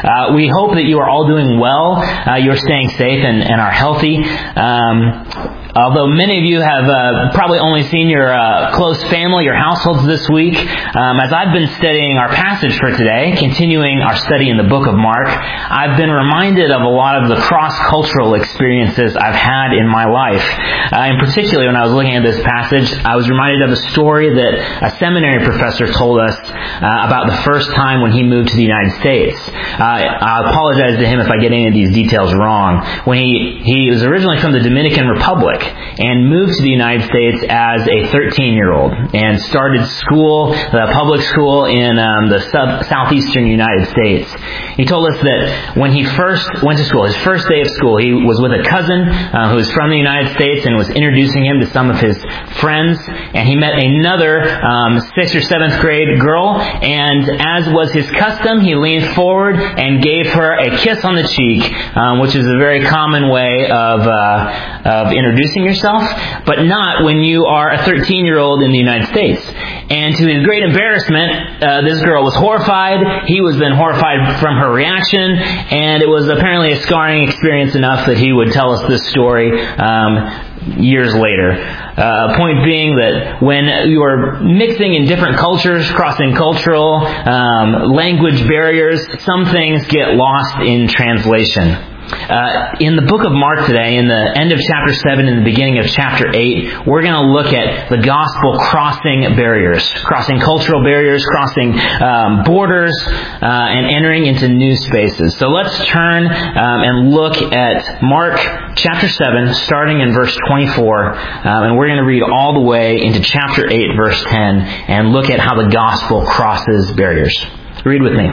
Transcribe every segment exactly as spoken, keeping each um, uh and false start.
Uh, we hope that you are all doing well. Uh, you're staying safe and, and are healthy. Um, Although many of you have uh, probably only seen your uh, close family, your households this week, um, as I've been studying our passage for today, continuing our study in the book of Mark, I've been reminded of a lot of the cross-cultural experiences I've had in my life. Uh, in particular, when I was looking at this passage, I was reminded of a story that a seminary professor told us uh, about the first time when he moved to the United States. Uh, I apologize to him if I get any of these details wrong. When he, he was originally from the Dominican Republic, and moved to the United States as a thirteen-year-old and started school, the public school in um, the sub- southeastern United States. He told us that when he first went to school, his first day of school, he was with a cousin uh, who was from the United States and was introducing him to some of his friends, and he met another um, sixth or seventh grade girl, and as was his custom, he leaned forward and gave her a kiss on the cheek, um, which is a very common way of, uh, of introducing yourself, but not when you are a thirteen-year-old in the United States. And to his great embarrassment, uh, this girl was horrified. He was then horrified from her reaction, and it was apparently a scarring experience enough that he would tell us this story um, years later. Uh, point being that when you are mixing in different cultures, crossing cultural um, language barriers, some things get lost in translation. Uh, in the book of Mark today, in the end of chapter seven and the beginning of chapter eight, we're going to look at the gospel crossing barriers, crossing cultural barriers, crossing um, borders, uh, and entering into new spaces. So let's turn um, and look at Mark chapter seven, starting in verse twenty-four, um, and we're going to read all the way into chapter eight, verse ten, and look at how the gospel crosses barriers. Read with me.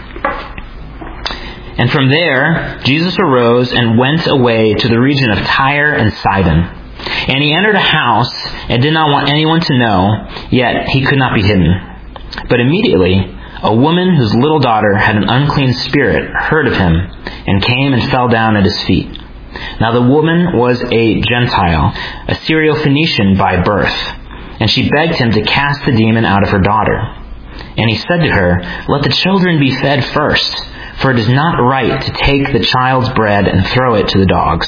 And from there, Jesus arose and went away to the region of Tyre and Sidon. And he entered a house and did not want anyone to know, yet he could not be hidden. But immediately, a woman whose little daughter had an unclean spirit heard of him and came and fell down at his feet. Now the woman was a Gentile, a Syro-Phoenician by birth, and she begged him to cast the demon out of her daughter. And he said to her, "Let the children be fed first, for it is not right to take the child's bread and throw it to the dogs."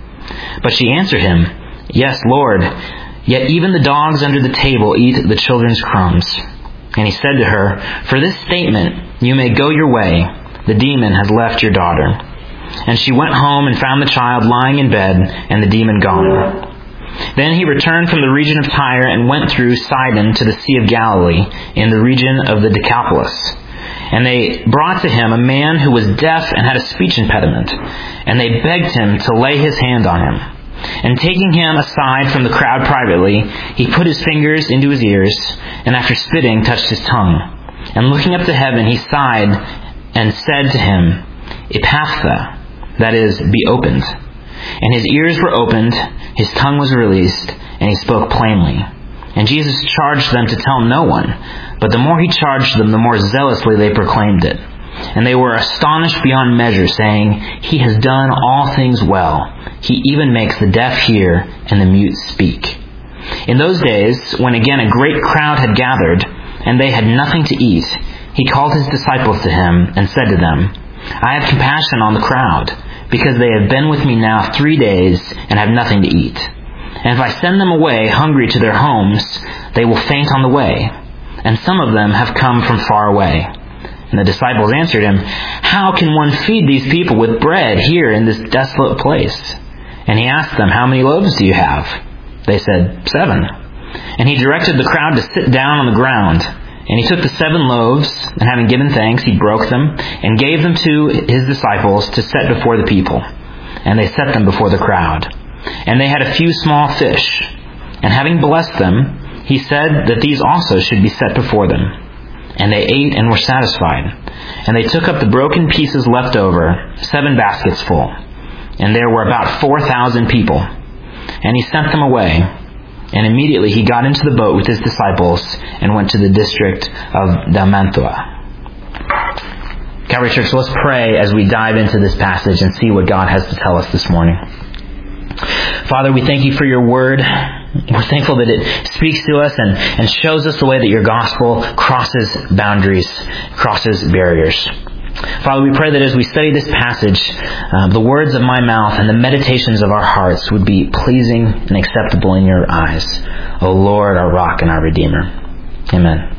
But she answered him, "Yes, Lord, yet even the dogs under the table eat the children's crumbs." And he said to her, "For this statement you may go your way. The demon has left your daughter." And she went home and found the child lying in bed and the demon gone. Then he returned from the region of Tyre and went through Sidon to the Sea of Galilee in the region of the Decapolis. And they brought to him a man who was deaf and had a speech impediment. And they begged him to lay his hand on him. And taking him aside from the crowd privately, he put his fingers into his ears, and after spitting, touched his tongue. And looking up to heaven, he sighed and said to him, "Ephphatha," that is, "be opened." And his ears were opened, his tongue was released, and he spoke plainly. And Jesus charged them to tell no one, but the more he charged them, the more zealously they proclaimed it. And they were astonished beyond measure, saying, "He has done all things well. He even makes the deaf hear and the mute speak." In those days, when again a great crowd had gathered, and they had nothing to eat, he called his disciples to him and said to them, "I have compassion on the crowd, because they have been with me now three days and have nothing to eat. And if I send them away hungry to their homes, they will faint on the way. And some of them have come from far away." And the disciples answered him, "How can one feed these people with bread here in this desolate place?" And he asked them, "How many loaves do you have?" They said, "Seven." And he directed the crowd to sit down on the ground. And he took the seven loaves, and having given thanks, he broke them, and gave them to his disciples to set before the people. And they set them before the crowd. And they had a few small fish. And having blessed them, he said that these also should be set before them. And they ate and were satisfied. And they took up the broken pieces left over, seven baskets full. And there were about four thousand people. And he sent them away. And immediately he got into the boat with his disciples and went to the district of Dalmanutha. Calvary Church, let's pray as we dive into this passage and see what God has to tell us this morning. Father, we thank you for your word. We're thankful that it speaks to us and, and shows us the way that your gospel crosses boundaries, crosses barriers. Father, we pray that as we study this passage, uh, the words of my mouth and the meditations of our hearts would be pleasing and acceptable in your eyes. O Lord, our rock and our Redeemer. Amen.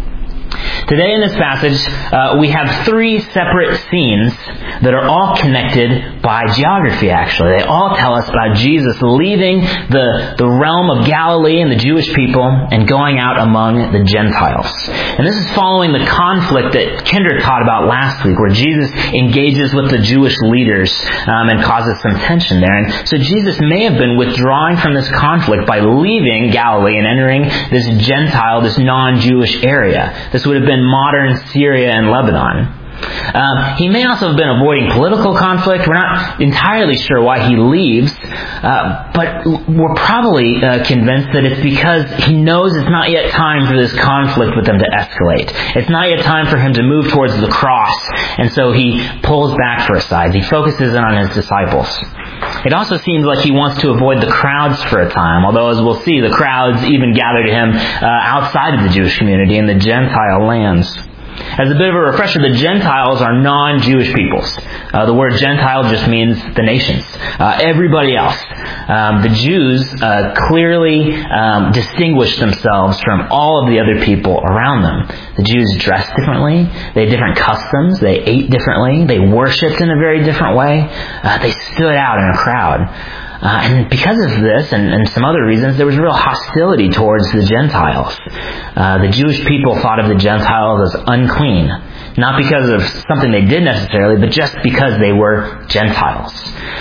Today in this passage, uh, we have three separate scenes that are all connected by geography, actually. They all tell us about Jesus leaving the, the realm of Galilee and the Jewish people and going out among the Gentiles. And this is following the conflict that Kendra taught about last week, where Jesus engages with the Jewish leaders um, and causes some tension there. And so Jesus may have been withdrawing from this conflict by leaving Galilee and entering this Gentile, this non-Jewish area. This would have been modern Syria and Lebanon. Um, he may also have been avoiding political conflict. We're not entirely sure why he leaves, uh, but we're probably uh, convinced that it's because he knows it's not yet time for this conflict with them to escalate. It's not yet time for him to move towards the cross, and so he pulls back for a size. He focuses in on his disciples. It also seems like he wants to avoid the crowds for a time, although as we'll see, the crowds even gather to him uh, outside of the Jewish community in the Gentile lands. As a bit of a refresher, the Gentiles are non-Jewish peoples. Uh, the word Gentile just means the nations. Uh, everybody else. Um, the Jews uh, clearly um, distinguish themselves from all of the other people around them. The Jews dressed differently. They had different customs. They ate differently. They worshipped in a very different way. Uh, they stood out in a crowd. Uh, and because of this and, and some other reasons, there was real hostility towards the Gentiles. Uh, the Jewish people thought of the Gentiles as unclean, not because of something they did necessarily, but just because they were Gentiles.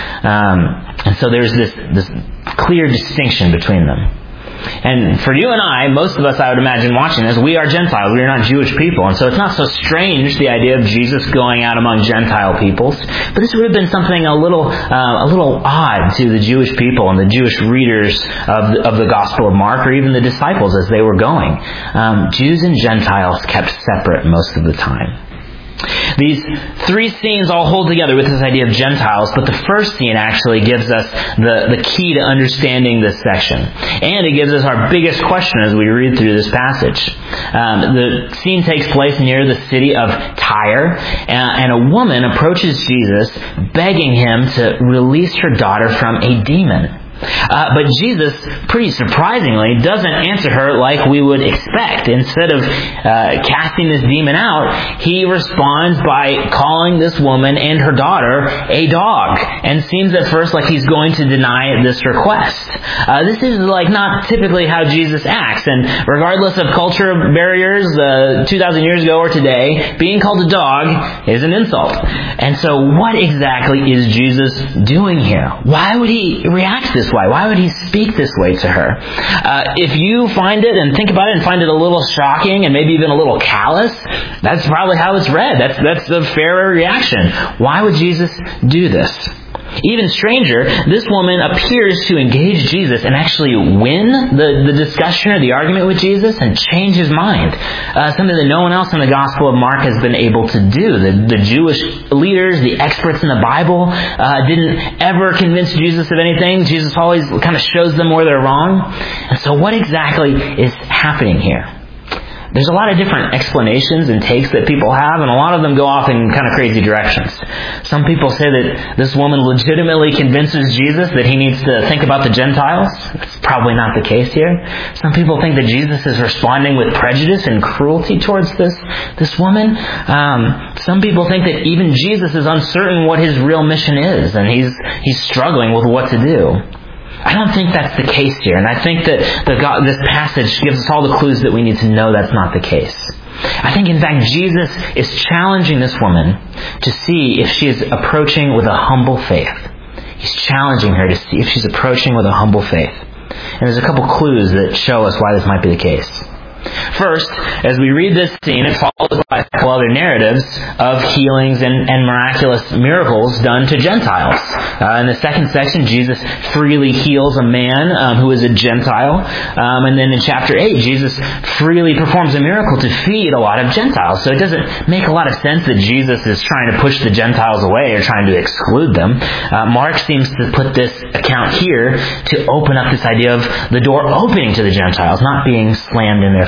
Um, and so there's this, this clear distinction between them. And for you and I, most of us, I would imagine, watching this, we are Gentiles. We are not Jewish people. And so it's not so strange, the idea of Jesus going out among Gentile peoples. But this would have been something a little uh, a little odd to the Jewish people and the Jewish readers of the, of the Gospel of Mark, or even the disciples as they were going. Um, Jews and Gentiles kept separate most of the time. These three scenes all hold together with this idea of Gentiles, but the first scene actually gives us the, the key to understanding this section. And it gives us our biggest question as we read through this passage. Um, the scene takes place near the city of Tyre, and a woman approaches Jesus, begging him to release her daughter from a demon. Uh, but Jesus, pretty surprisingly, doesn't answer her like we would expect. Instead of uh, casting this demon out, he responds by calling this woman and her daughter a dog, and seems at first like he's going to deny this request. Uh, this is like not typically how Jesus acts, and regardless of culture barriers uh, two thousand years ago or today, being called a dog is an insult. And so what exactly is Jesus doing here? Why would he react this way? Why would he speak this way to her? Uh, if you find it and think about it and find it a little shocking and maybe even a little callous, that's probably how it's read. That's that's a fair reaction. Why would Jesus do this? Even stranger, this woman appears to engage Jesus and actually win the, the discussion or the argument with Jesus and change his mind. Uh, something that no one else in the Gospel of Mark has been able to do. The, the Jewish leaders, the experts in the Bible, uh, didn't ever convince Jesus of anything. Jesus always kind of shows them where they're wrong. And so what exactly is happening here? There's a lot of different explanations and takes that people have, and a lot of them go off in kind of crazy directions. Some people say that this woman legitimately convinces Jesus that he needs to think about the Gentiles. That's probably not the case here. Some people think that Jesus is responding with prejudice and cruelty towards this, this woman. Um, some people think that even Jesus is uncertain what his real mission is, and he's he's struggling with what to do. I don't think that's the case here, and I think that the God, this passage gives us all the clues that we need to know that's not the case. I think, in fact, Jesus is challenging this woman to see if she is approaching with a humble faith. He's challenging her to see if she's approaching with a humble faith. And there's a couple clues that show us why this might be the case. First, as we read this scene, it follows by a couple other narratives of healings and, and miraculous miracles done to Gentiles. Uh, in the second section, Jesus freely heals a man um, who is a Gentile. Um, and then in chapter eight, Jesus freely performs a miracle to feed a lot of Gentiles. So it doesn't make a lot of sense that Jesus is trying to push the Gentiles away or trying to exclude them. Uh, Mark seems to put this account here to open up this idea of the door opening to the Gentiles, not being slammed in their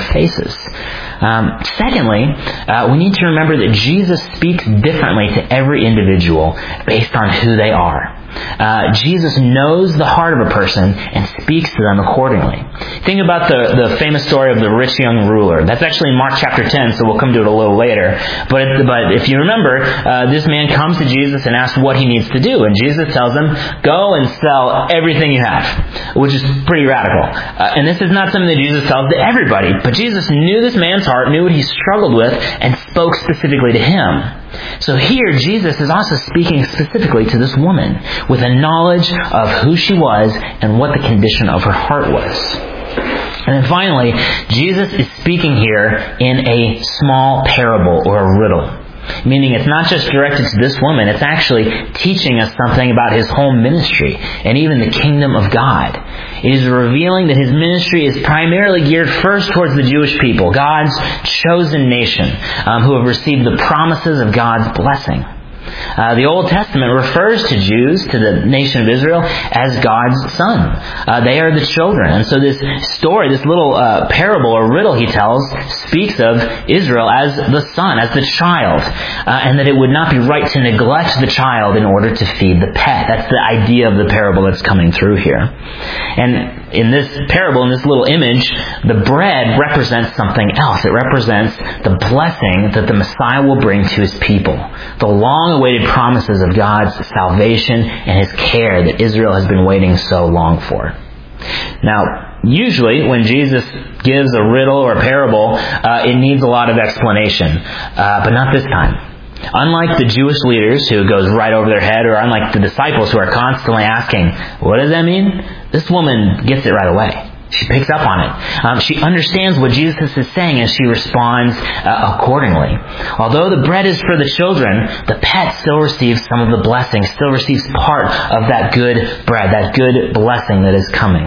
faces. Um, secondly, uh, we need to remember that Jesus speaks differently to every individual based on who they are. Uh, Jesus knows the heart of a person and speaks to them accordingly. Think about the, the famous story of the rich young ruler. That's actually in Mark chapter ten, so we'll come to it a little later. But, but if you remember, uh, this man comes to Jesus and asks what he needs to do. And Jesus tells him, go and sell everything you have, which is pretty radical. Uh, and this is not something that Jesus tells to everybody. But Jesus knew this man's heart, knew what he struggled with, and spoke specifically to him. So here, Jesus is also speaking specifically to this woman with a knowledge of who she was and what the condition of her heart was. And then finally, Jesus is speaking here in a small parable or a riddle. Meaning it's not just directed to this woman, it's actually teaching us something about His whole ministry and even the kingdom of God. It is revealing that His ministry is primarily geared first towards the Jewish people, God's chosen nation, um, who have received the promises of God's blessing. Uh, the Old Testament refers to Jews, to the nation of Israel, as God's son. Uh, they are the children. And so this story, this little uh, parable or riddle he tells, speaks of Israel as the son, as the child. Uh, and that it would not be right to neglect the child in order to feed the pet. That's the idea of the parable that's coming through here. And in this parable, in this little image, the bread represents something else. It represents the blessing that the Messiah will bring to His people. The long-awaited promises of God's salvation and His care that Israel has been waiting so long for. Now, usually when Jesus gives a riddle or a parable, uh, it needs a lot of explanation. Uh, but not this time. Unlike the Jewish leaders who it goes right over their head, or unlike the disciples who are constantly asking, what does that mean? This woman gets it right away. She picks up on it. Um, she understands what Jesus is saying and she responds uh, accordingly. Although the bread is for the children, the pet still receives some of the blessing, still receives part of that good bread, that good blessing that is coming.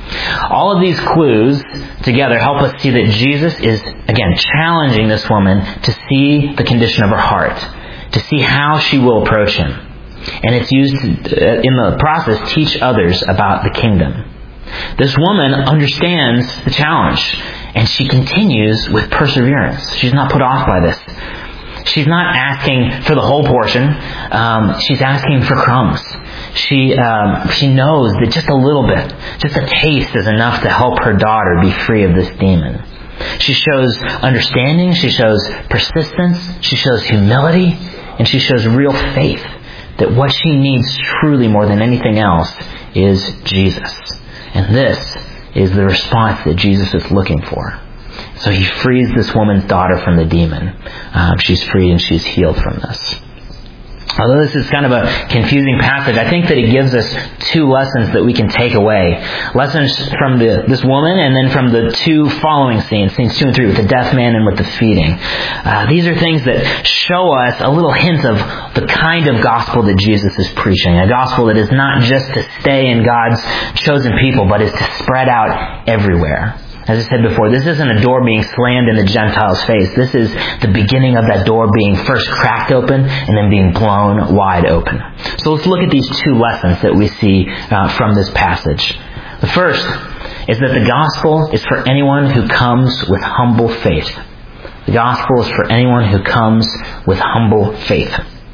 All of these clues together help us see that Jesus is, again, challenging this woman to see the condition of her heart, to see how she will approach Him. And it's used to, in the process, teach others about the kingdom. This woman understands the challenge, and she continues with perseverance. She's not put off by this. She's not asking for the whole portion. Um, she's asking for crumbs. She um, she knows that just a little bit, just a taste is enough to help her daughter be free of this demon. She shows understanding. She shows persistence. She shows humility. And she shows real faith that what she needs truly more than anything else is Jesus. And this is the response that Jesus is looking for. So He frees this woman's daughter from the demon. Um, she's freed and she's healed from this. Although this is kind of a confusing passage, I think that it gives us two lessons that we can take away. Lessons from the, this woman and then from the two following scenes, scenes two and three, with the deaf man and with the feeding. Uh, these are things that show us a little hint of the kind of gospel that Jesus is preaching. A gospel that is not just to stay in God's chosen people, but is to spread out everywhere. As I said before, this isn't a door being slammed in the Gentiles' face. This is the beginning of that door being first cracked open and then being blown wide open. So let's look at these two lessons that we see uh, from this passage. The first is that the gospel is for anyone who comes with humble faith. The gospel is for anyone who comes with humble faith.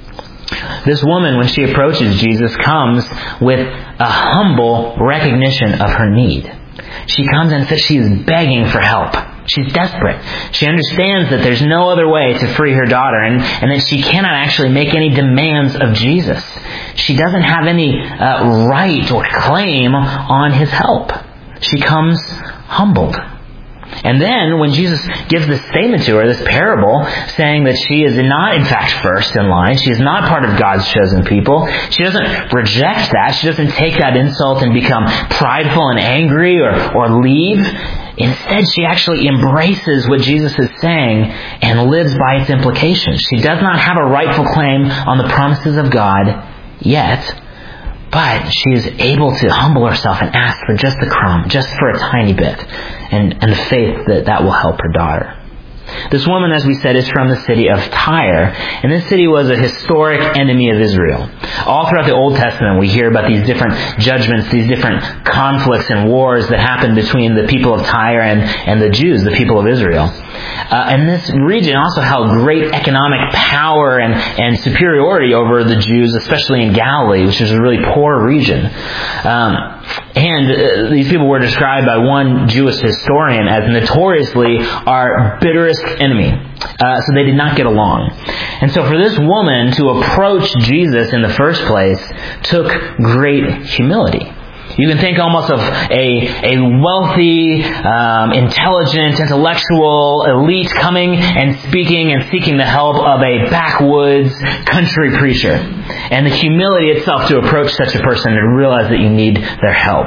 This woman, when she approaches Jesus, comes with a humble recognition of her need. She comes and says she is begging for help. She's desperate. She understands that there's no other way to free her daughter, and, and that she cannot actually make any demands of Jesus. She doesn't have any uh, right or claim on His help. She comes humbled. And then when Jesus gives this statement to her, this parable, saying that she is not in fact first in line, she is not part of God's chosen people, she doesn't reject that, she doesn't take that insult and become prideful and angry or, or leave. Instead, she actually embraces what Jesus is saying and lives by its implications. She does not have a rightful claim on the promises of God yet, but she is able to humble herself and ask for just a crumb, just for a tiny bit, and, and the faith that that will help her daughter. This woman, as we said, is from the city of Tyre. And this city was a historic enemy of Israel. All throughout the Old Testament, we hear about these different judgments, these different conflicts and wars that happened between the people of Tyre and, and the Jews, the people of Israel. Uh, and this region also held great economic power and, and superiority over the Jews, especially in Galilee, which is a really poor region. Um, and uh, these people were described by one Jewish historian as notoriously our bitterest enemy. Uh, so they did not get along. And so for this woman to approach Jesus in the first place took great humility. You can think almost of a, a wealthy, um, intelligent, intellectual elite coming and speaking and seeking the help of a backwoods country preacher. And the humility itself to approach such a person and realize that you need their help.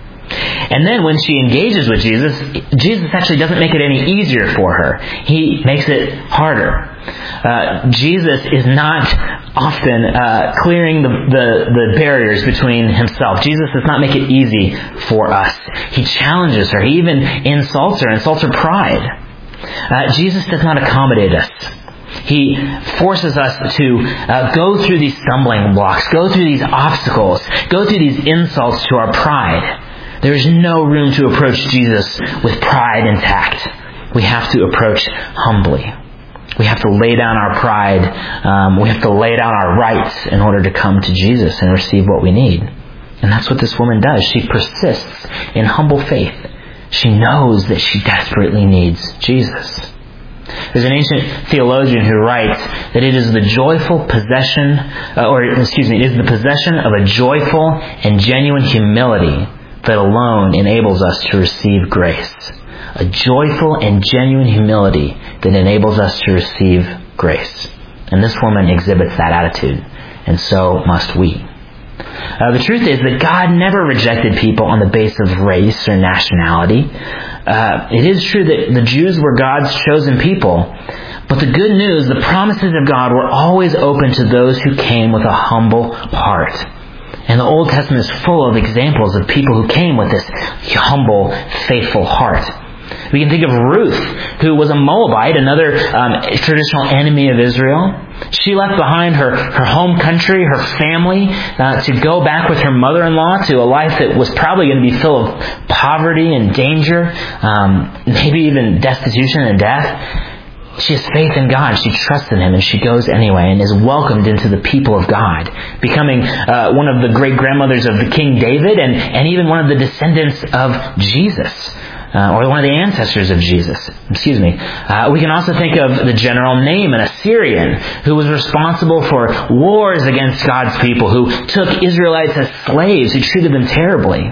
And then when she engages with Jesus, Jesus actually doesn't make it any easier for her. He makes it harder. Uh, Jesus is not often uh, clearing the, the, the barriers between himself. Jesus does not make it easy for us. He challenges her. He even insults her, insults her pride. Uh, Jesus does not accommodate us. He forces us to uh, go through these stumbling blocks, go through these obstacles, go through these insults to our pride. There is no room to approach Jesus with pride intact. We have to approach humbly. We have to lay down our pride. Um, we have to lay down our rights in order to come to Jesus and receive what we need. And that's what this woman does. She persists in humble faith. She knows that she desperately needs Jesus. There's an ancient theologian who writes that it is the joyful possession, uh, or excuse me, it is the possession of a joyful and genuine humility that alone enables us to receive grace. A joyful and genuine humility that enables us to receive grace. And this woman exhibits that attitude, and so must we. Uh, the truth is that God never rejected people on the basis of race or nationality. Uh, it is true that the Jews were God's chosen people, but the good news, the promises of God were always open to those who came with a humble heart. And the Old Testament is full of examples of people who came with this humble, faithful heart. We can think of Ruth, who was a Moabite, another um, traditional enemy of Israel. She left behind her, her home country, her family, uh, to go back with her mother-in-law to a life that was probably going to be full of poverty and danger, um, maybe even destitution and death. She has faith in God. She trusts in Him, and she goes anyway and is welcomed into the people of God, becoming uh, one of the great-grandmothers of the King David and, and even one of the descendants of Jesus, uh, or one of the ancestors of Jesus. Excuse me. Uh, we can also think of the general Naaman, a Syrian, who was responsible for wars against God's people, who took Israelites as slaves, who treated them terribly,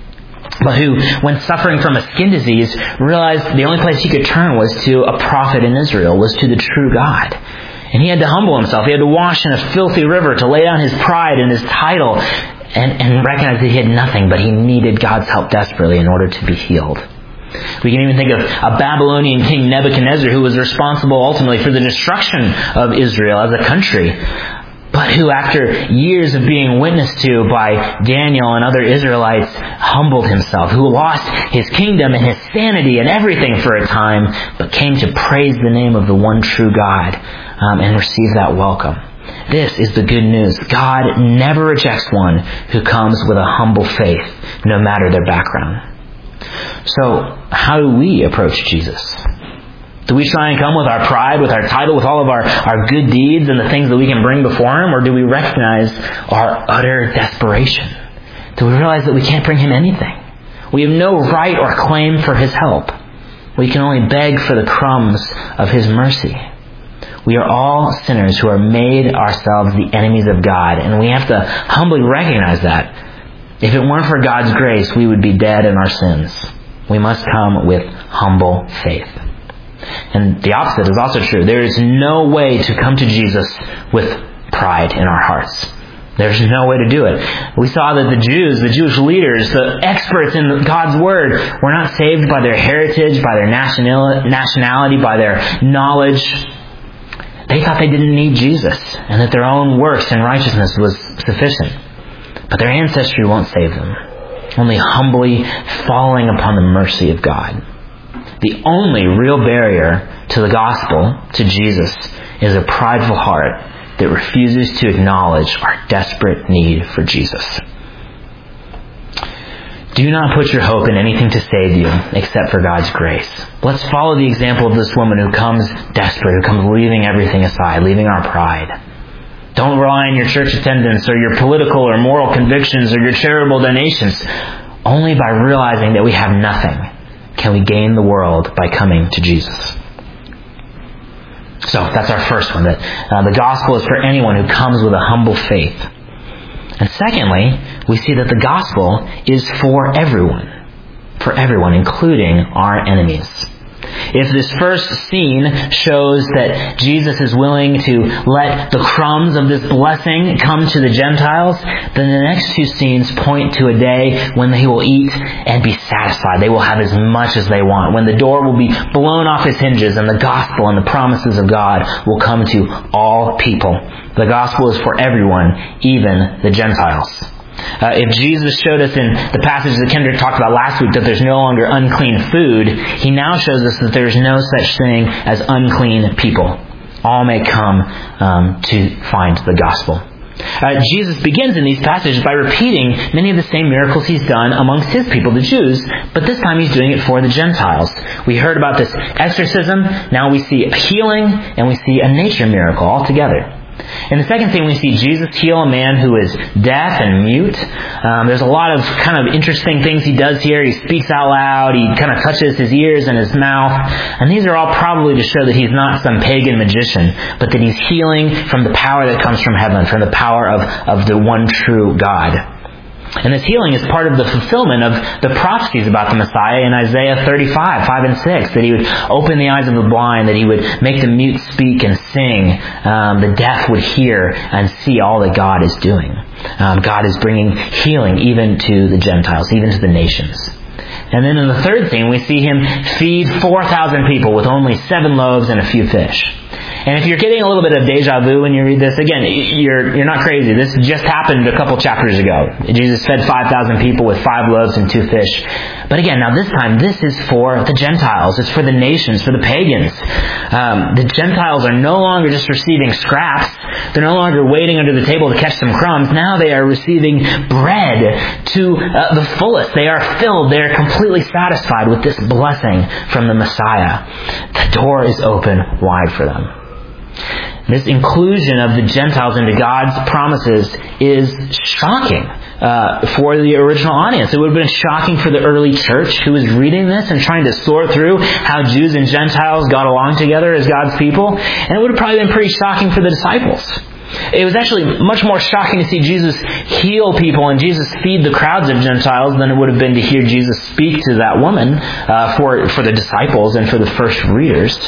but who, when suffering from a skin disease, realized the only place he could turn was to a prophet in Israel, was to the true God. And he had to humble himself. He had to wash in a filthy river to lay down his pride and his title and, and recognize that he had nothing, but he needed God's help desperately in order to be healed. We can even think of a Babylonian king, Nebuchadnezzar, who was responsible ultimately for the destruction of Israel as a country, but who, after years of being witnessed to by Daniel and other Israelites, humbled himself, who lost his kingdom and his sanity and everything for a time, but came to praise the name of the one true God um, and receive that welcome. This is the good news. God never rejects one who comes with a humble faith, no matter their background. So, how do we approach Jesus? Do we try and come with our pride, with our title, with all of our, our good deeds and the things that we can bring before Him? Or do we recognize our utter desperation? Do we realize that we can't bring Him anything? We have no right or claim for His help. We can only beg for the crumbs of His mercy. We are all sinners who are made ourselves the enemies of God, and we have to humbly recognize that. If it weren't for God's grace, we would be dead in our sins. We must come with humble faith. And the opposite is also true. There is no way to come to Jesus with pride in our hearts. There's no way to do it. We saw that the Jews, the Jewish leaders, the experts in God's Word, were not saved by their heritage, by their nationality, by their knowledge. They thought they didn't need Jesus, and that their own works and righteousness was sufficient. But their ancestry won't save them. Only humbly falling upon the mercy of God. The only real barrier to the gospel, to Jesus, is a prideful heart that refuses to acknowledge our desperate need for Jesus. Do not put your hope in anything to save you except for God's grace. Let's follow the example of this woman who comes desperate, who comes leaving everything aside, leaving our pride. Don't rely on your church attendance or your political or moral convictions or your charitable donations. Only by realizing that we have nothing can we gain the world by coming to Jesus. So that's our first one, that uh, the gospel is for anyone who comes with a humble faith. And secondly, we see that the gospel is for everyone. For everyone, including our enemies. If this first scene shows that Jesus is willing to let the crumbs of this blessing come to the Gentiles, then the next two scenes point to a day when he will eat and be satisfied. They will have as much as they want. When the door will be blown off its hinges and the gospel and the promises of God will come to all people. The gospel is for everyone, even the Gentiles. Uh, if Jesus showed us in the passage that Kendrick talked about last week that there's no longer unclean food, he now shows us that there's no such thing as unclean people. All may come um, to find the gospel. Uh, Jesus begins in these passages by repeating many of the same miracles he's done amongst his people, the Jews, but this time he's doing it for the Gentiles. We heard about this exorcism, now we see a healing, and we see a nature miracle altogether. In the second thing, we see Jesus heal a man who is deaf and mute. Um, there's a lot of kind of interesting things he does here. He speaks out loud. He kind of touches his ears and his mouth. And these are all probably to show that he's not some pagan magician, but that he's healing from the power that comes from heaven, from the power of, of the one true God. And this healing is part of the fulfillment of the prophecies about the Messiah in Isaiah thirty-five, five and six, that he would open the eyes of the blind, that he would make the mute speak and sing, um, the deaf would hear and see all that God is doing. Um, God is bringing healing even to the Gentiles, even to the nations. And then in the third thing, we see him feed four thousand people with only seven loaves and a few fish. And if you're getting a little bit of deja vu when you read this, again, you're you're not crazy. This just happened a couple chapters ago. Jesus fed five thousand people with five loaves and two fish. But again, now this time, this is for the Gentiles. It's for the nations, for the pagans. Um, the Gentiles are no longer just receiving scraps. They're no longer waiting under the table to catch some crumbs. Now they are receiving bread to uh, the fullest. They are filled. They are completely satisfied with this blessing from the Messiah. The door is open wide for them. This inclusion of the Gentiles into God's promises is shocking uh, for the original audience. It would have been shocking for the early church who was reading this and trying to sort through how Jews and Gentiles got along together as God's people. And it would have probably been pretty shocking for the disciples. It was actually much more shocking to see Jesus heal people and Jesus feed the crowds of Gentiles than it would have been to hear Jesus speak to that woman uh, for, for the disciples and for the first readers.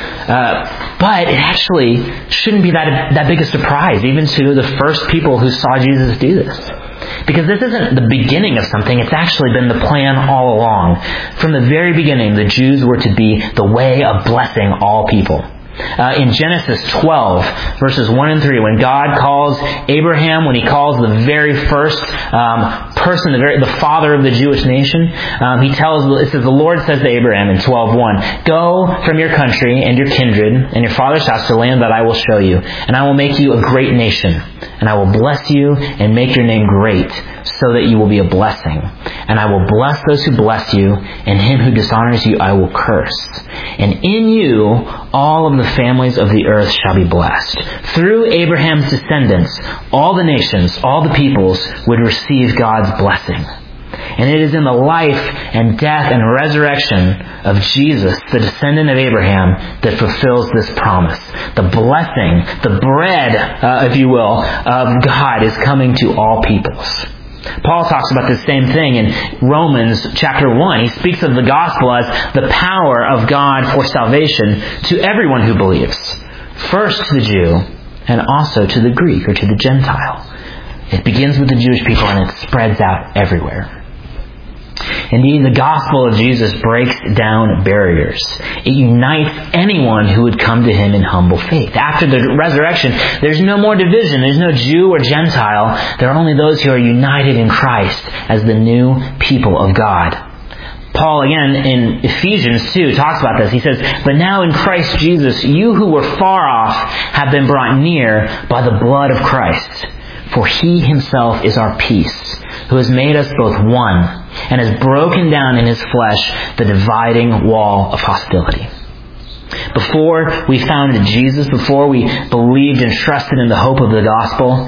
Uh, but it actually shouldn't be that that big a surprise, even to the first people who saw Jesus do this. Because this isn't the beginning of something, it's actually been the plan all along. From the very beginning, the Jews were to be the way of blessing all people. Uh, in Genesis twelve, verses one and three, when God calls Abraham, when he calls the very first um, person, the very the father of the Jewish nation, um, he tells, it says, the Lord says to Abraham in twelve one, "Go from your country and your kindred and your father's house to land that I will show you, and I will make you a great nation, and I will bless you and make your name great, so that you will be a blessing. And I will bless those who bless you, and him who dishonors you I will curse. And in you all of the families of the earth shall be blessed." Through Abraham's descendants, all the nations, all the peoples would receive God's blessing. And it is in the life and death and resurrection of Jesus, the descendant of Abraham, that fulfills this promise. The blessing, the bread, uh, if you will, of God is coming to all peoples. Paul talks about this same thing in Romans chapter one. He speaks of the gospel as the power of God for salvation to everyone who believes. First to the Jew, and also to the Greek or to the Gentile. It begins with the Jewish people and it spreads out everywhere. Indeed, the gospel of Jesus breaks down barriers. It unites anyone who would come to him in humble faith. After the resurrection, there's no more division. There's no Jew or Gentile. There are only those who are united in Christ as the new people of God. Paul, again, in Ephesians two, talks about this. He says, "But now in Christ Jesus, you who were far off have been brought near by the blood of Christ. For he himself is our peace, who has made us both one, and has broken down in his flesh the dividing wall of hostility." Before we found Jesus, before we believed and trusted in the hope of the gospel,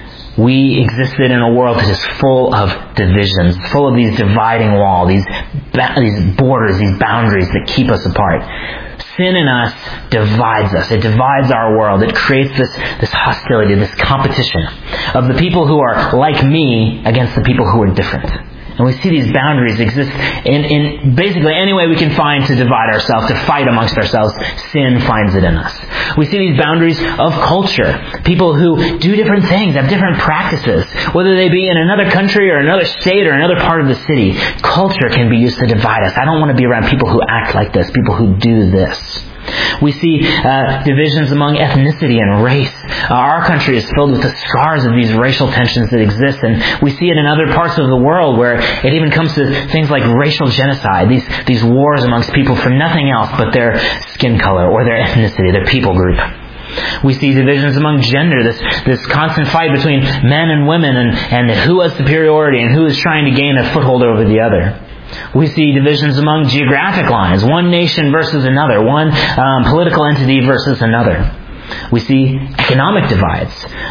we existed in a world that is full of divisions, full of these dividing walls, these ba- these borders, these boundaries that keep us apart. Sin in us divides us. It divides our world. It creates this, this hostility, this competition of the people who are like me against the people who are different. And we see these boundaries exist in, in basically any way we can find to divide ourselves, to fight amongst ourselves. Sin finds it in us. We see these boundaries of culture. People who do different things, have different practices, whether they be in another country or another state or another part of the city. Culture can be used to divide us. I don't want to be around people who act like this, people who do this. We see uh, divisions among ethnicity and race. Uh, our country is filled with the scars of these racial tensions that exist, and we see it in other parts of the world where it even comes to things like racial genocide, these, these wars amongst people for nothing else but their skin color or their ethnicity, their people group. We see divisions among gender, this, this constant fight between men and women, and, and who has superiority and who is trying to gain a foothold over the other. We see divisions among geographic lines, one nation versus another, one um, political entity versus another. We see economic divides,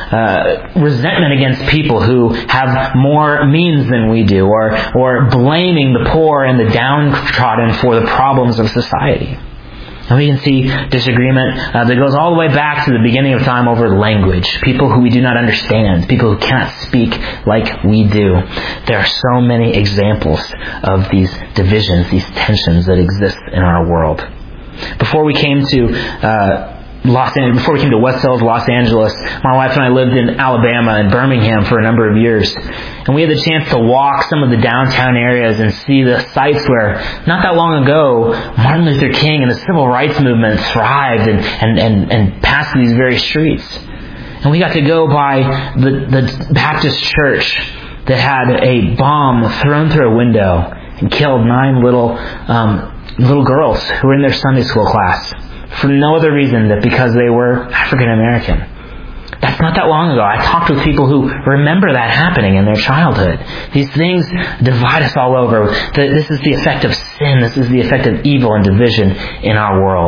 uh, resentment against people who have more means than we do, or, or blaming the poor and the downtrodden for the problems of society. And we can see disagreement uh, that goes all the way back to the beginning of time over language. People who we do not understand. People who cannot speak like we do. There are so many examples of these divisions, these tensions that exist in our world. Before we came to uh, Los Angeles, before we came to West Hills, Los Angeles, my wife and I lived in Alabama and Birmingham for a number of years. And we had the chance to walk some of the downtown areas and see the sites where, not that long ago, Martin Luther King and the civil rights movement thrived and, and, and, and passed these very streets. And we got to go by the, the Baptist church that had a bomb thrown through a window and killed nine little um, little girls who were in their Sunday school class for no other reason than because they were African American. That's not that long ago. I talked with people who remember that happening in their childhood. These things divide us all over. This is the effect of sin. This is the effect of evil and division in our world.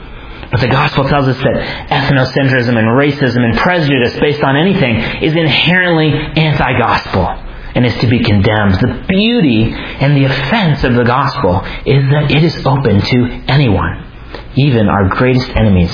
But the gospel tells us that ethnocentrism and racism and prejudice based on anything is inherently anti-gospel and is to be condemned. The beauty and the offense of the gospel is that it is open to anyone, even our greatest enemies.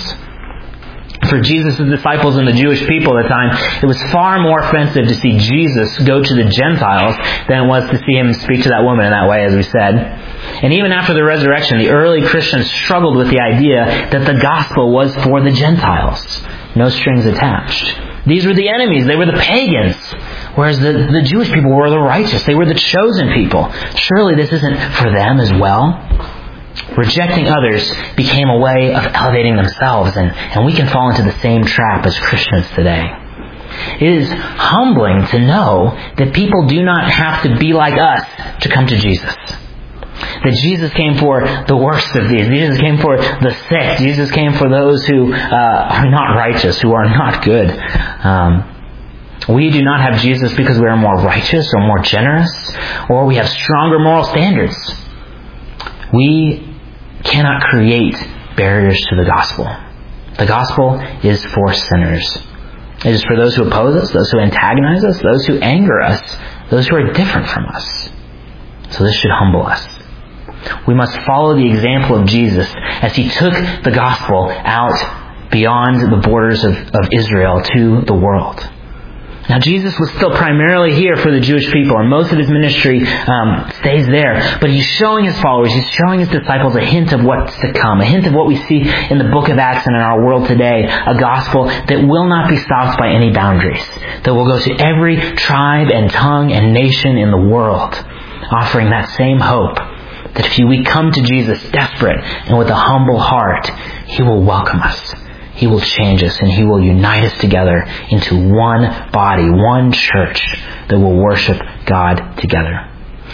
For Jesus' disciples and the Jewish people at the time, it was far more offensive to see Jesus go to the Gentiles than it was to see him speak to that woman in that way, as we said. And even after the resurrection, the early Christians struggled with the idea that the gospel was for the Gentiles. No strings attached. These were the enemies. They were the pagans. Whereas the, the Jewish people were the righteous. They were the chosen people. Surely this isn't for them as well. Rejecting others became a way of elevating themselves, and, and we can fall into the same trap as Christians today. It is humbling to know that people do not have to be like us to come to Jesus. That Jesus came for the worst of these. Jesus came for the sick. Jesus came for those who uh, are not righteous, who are not good. Um, we do not have Jesus because we are more righteous or more generous, or we have stronger moral standards. We cannot create barriers to the gospel. The gospel is for sinners. It is for those who oppose us, those who antagonize us, those who anger us, those who are different from us. So this should humble us. We must follow the example of Jesus as he took the gospel out beyond the borders of, of Israel to the world. Now, Jesus was still primarily here for the Jewish people, and most of his ministry um, stays there. But he's showing his followers, he's showing his disciples a hint of what's to come, a hint of what we see in the book of Acts and in our world today, a gospel that will not be stopped by any boundaries, that will go to every tribe and tongue and nation in the world, offering that same hope, that if we come to Jesus desperate and with a humble heart, he will welcome us. He will change us, and he will unite us together into one body, one church that will worship God together.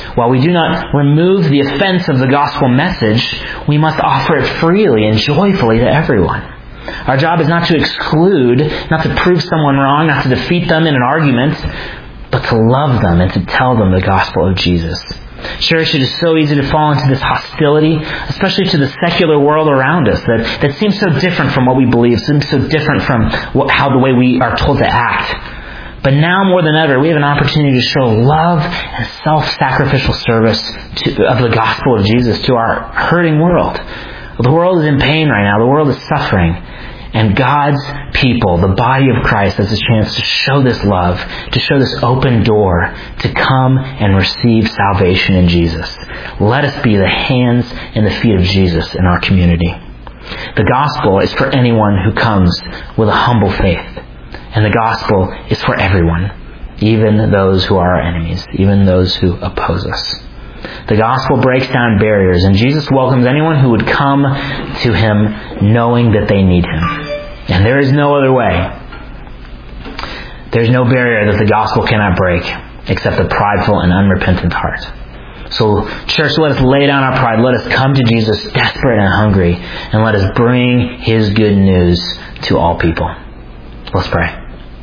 While we do not remove the offense of the gospel message, we must offer it freely and joyfully to everyone. Our job is not to exclude, not to prove someone wrong, not to defeat them in an argument, but to love them and to tell them the gospel of Jesus. Church, it is so easy to fall into this hostility, especially to the secular world around us, that, that seems so different from what we believe, seems so different from what, how the way we are told to act. But now more than ever, we have an opportunity to show love and self-sacrificial service to, of the gospel of Jesus to our hurting world. The world is in pain right now. The world is suffering. And God's people, the body of Christ, has a chance to show this love, to show this open door, to come and receive salvation in Jesus. Let us be the hands and the feet of Jesus in our community. The gospel is for anyone who comes with a humble faith. And the gospel is for everyone, even those who are our enemies, even those who oppose us. The gospel breaks down barriers, and Jesus welcomes anyone who would come to Him knowing that they need Him. And there is no other way. There's no barrier that the gospel cannot break except a prideful and unrepentant heart. So, church, let us lay down our pride. Let us come to Jesus desperate and hungry, and let us bring His good news to all people. Let's pray.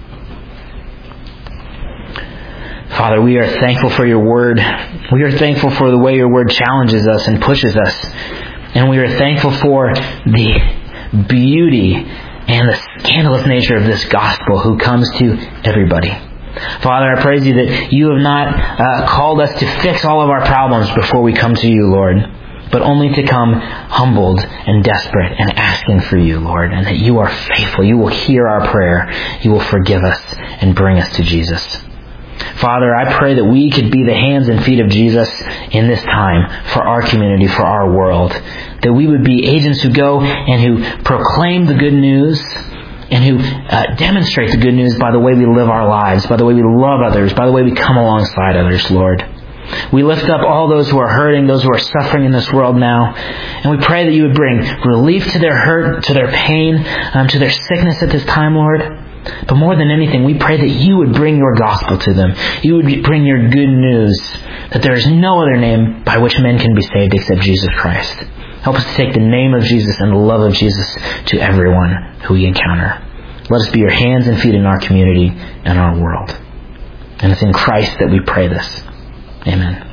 Father, we are thankful for your word. We are thankful for the way your word challenges us and pushes us. And we are thankful for the beauty and the scandalous nature of this gospel who comes to everybody. Father, I praise you that you have not uh, called us to fix all of our problems before we come to you, Lord, but only to come humbled and desperate and asking for you, Lord, and that you are faithful. You will hear our prayer. You will forgive us and bring us to Jesus. Father, I pray that we could be the hands and feet of Jesus in this time for our community, for our world. That we would be agents who go and who proclaim the good news and who uh, demonstrate the good news by the way we live our lives, by the way we love others, by the way we come alongside others, Lord. We lift up all those who are hurting, those who are suffering in this world now. And we pray that you would bring relief to their hurt, to their pain, um, to their sickness at this time, Lord. But more than anything, we pray that you would bring your gospel to them. You would bring your good news, that there is no other name by which men can be saved except Jesus Christ. Help us to take the name of Jesus and the love of Jesus to everyone who we encounter. Let us be your hands and feet in our community and our world. And it's in Christ that we pray this. Amen.